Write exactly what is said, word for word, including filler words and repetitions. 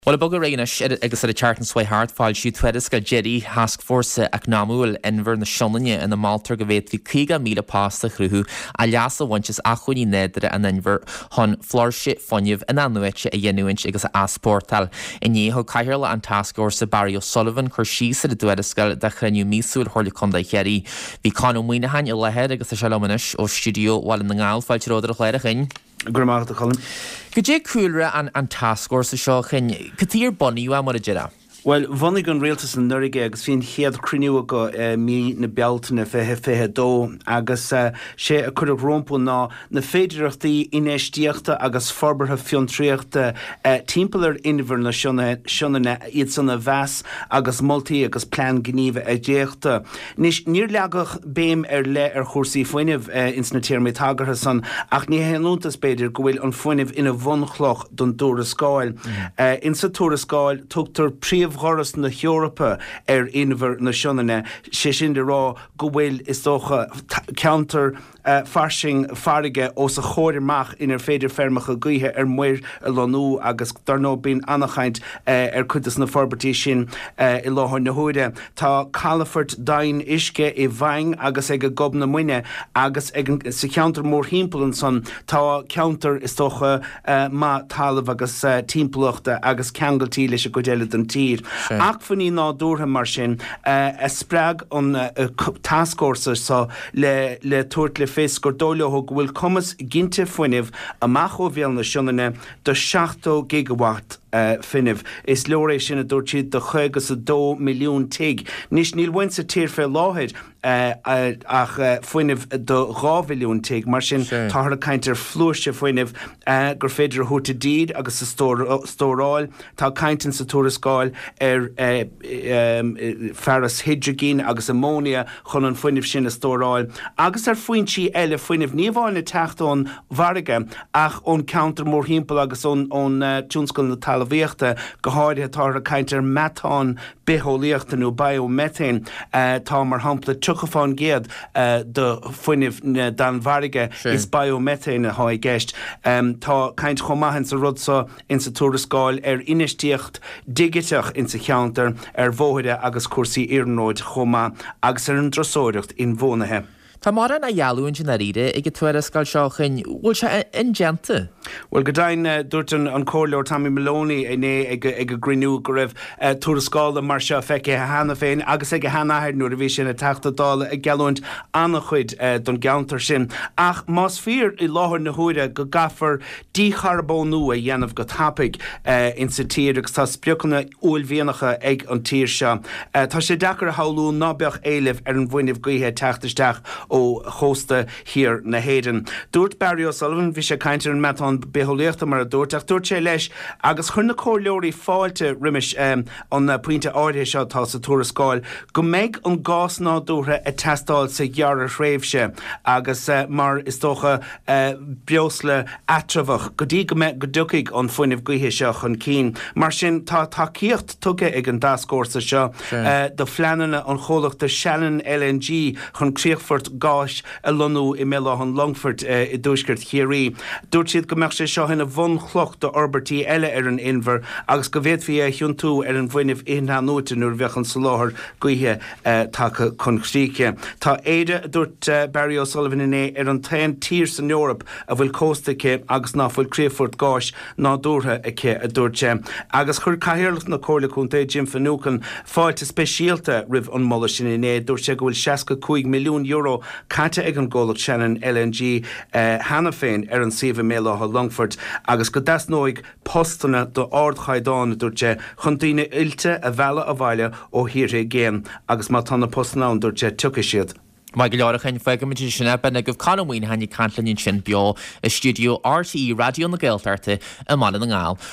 Well bog réis agus a chartan swai hart fáil siú twedas go Jerry Task Force ag námúil inver na Seanlainne in na Maltar go bhéit cíga míle pásta chruthú a leasa bhaintes a chuí nédre an inver hon florse fonniuh in annuite a dhéanúint agus a aspórtal. In ního caiirla an Task Force Barry O'Sullivan chur síos a dúedascail de chrenniú mísúil chuirla chunda Jerry. Bhí canú muoine hain i lehead agus a seolamanis ó studio bhil na ngáil fáilte ródar a chléir a Gramachta Colin. Go dé cúlra an an Task Force seo chin catír bonniú a mar a dira. Well, vannig an réaltas an nurige agus fin héad criniú go uh, mí na beltana fethe fethe dó agus uh, sé a chur rompu ná na féidirachtaí inéistíochta agus forbartha fiontriachta uh, timpplair inver na sionna iad sanna bheas agus multi agus plan gníomh a déachta. Nis níor leagach béim ar le ar chórsaí foiineh uh, ins na tíirmé tagartha san ach ní héanúntas beidir go bhfuil an foiineh ina bhonchloch don dúra scáil. Mm-hmm. Uh, in sa túra scáil tugtar príomh Horas na Europa er inver na Seanlainne sé sin de rá go bhfuil is dócha counter uh, farsing farige os a chóirmach inar féidir fermacha gaithe ar muir a lanú agus darno bín annachchaint uh, ar chutas na forbartí sin uh, i láthir na húide. Tá Calafort dain isce i bhaing agus ag a gob na muine agus ag sa counter mór hímplan san tá counter is dócha uh, má talamh agus uh, timpplaachta agus ceangaltí leis a go déile den tír. Sure. Ach fanní ná dúrtha mar sin uh, a sppraag an uh, Task Force sa le, le tuairt le fés gur dóileoth go bhfuil cumas ginte foiineh amach ó bhéal na Seanlainne do seachtó gigawatt Uh, finniv. Is leoréis sin a dúirtíad do chugus a dó milliún tig. Nis níl bhain sa tír fé láthid uh, uh, ach uh, foiineh do dhá milliún tig, mar sin sure. Táthar a caintear flúiste foiineh uh, gur féidir thuta díd agus sa stóráil tá caintean sa túra scáil ar uh, um, ferras hydrogén agus ammónia chun an foiineh sin a stóráil. Agus ar foiointí eile foiineh níomháin na teachtón bharige ach ón counter mór hímpel agus ón uh, túnscoil na tal Bhíochta go háirithe tá a caintear metán bithóíochtanú biometane uh, tá mar hampla tuchafáin géad uh, do foiineh dan bharige sure. Is biometane a háid gceist. Um, tá caint chomahan sa rudsa in sa túra scáil ar inistíocht digiteach in sa cheantar ar bmhóide agus cuasaí iarnóid chomá agus ar an drosóireacht in bhónathe. Tá mar an a dhealúin sin aríide ag go tuairiscail seo chin bhfuil se ingente? Well, go dain uh, dúirt an, an cóirleoir Tommy Maloney é né ag a grinú go raibh uh, túra scála mar seo feice a hana féin agus ag a hanathir nuair a bhí sin a teachtadála ag gealúint anna chuid uh, don geantar sin. Ach más fíor i láthir na húide go gafar dícharbónú a dhéanamh go tapig uh, in sa tír agus tá spiochanna uailmhíonacha ag an tír seo. Uh, tá sé dechar a haulú nábeach éileh ar an bhaineh gaithe teachtasteach ó hósta hir na héidir. Dúirt Barry O'Sullivan bhí sé caintear an metán beholíochta mar a dúirt ach dúirt sé leis agus chun na cóirleoirí fáilte rimis um, an uh, puinte áirithe seo tá sa túra scáil go méid an gás ná dútha a testáil sa ghearr réimhse agus uh, mar is dócha uh, beosla atramhach go dtí go méid go ducaigh an foiineh gaithe seo chun cín. Mar sin tá takeíocht tuge ag an Task Force seo sure. uh, do phleananna an cholaachta Shannon L N G chun Críochfort gáis a lonú i méile an Longford uh, i dúisgurt chéirí. Dúirt siad go meach sé seo hena bhon chlocht do orbertí eile ar an inver agus go bhéad fí hiún tú ar an bhaineh inhanúte nuair bheachan sa láthir gaithe uh, take chun chríiche. Tá éide dúirt uh, Barry O'Sullivan in é ar an tain tír san Eorp a bhfuil cóstacha agus ná bhfuil Críochfort gáis ná dúrtha aice a dúirte. Agus chur caithearlacht na cóirla chunta Jim Finucane fáilte speisialta ribh an molla sin in é dúirt sé go bhfuil seiasca milliún euro caite ag an ggólacht Shannon L N G uh, hana féin ar an siomh méile a Longford agus go dasnóig postana do ard chaidána dúirte chun daoine ilte a bhela a bhaile ó híre géan agus má tána postana an dúirte tuca siad. Mae gilorach yn ffeg am ydyn sinna ben agaf canwyn hannu canlyn yn sin bio y studio R T E Radio na Gaeltarte y man yn ngael.